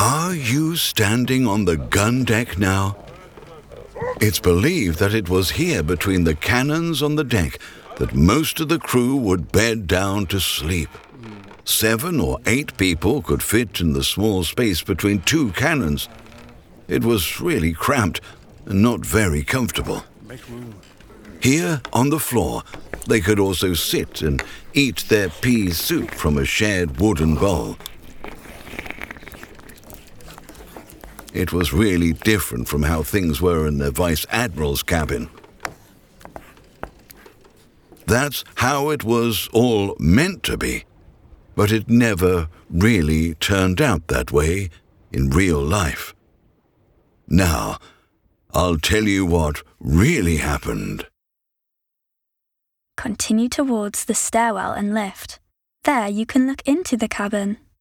Are you standing on the gun deck now? It's believed that it was here between the cannons on the deck that most of the crew would bed down to sleep. 7 or 8 people could fit in the small space between 2 cannons. It was really cramped and not very comfortable. Here on the floor, they could also sit and eat their pea soup from a shared wooden bowl. It was really different from how things were in the Vice Admiral's cabin. That's how it was all meant to be, but it never really turned out that way in real life. Now, I'll tell you what really happened. Continue towards the stairwell and lift. There you can look into the cabin.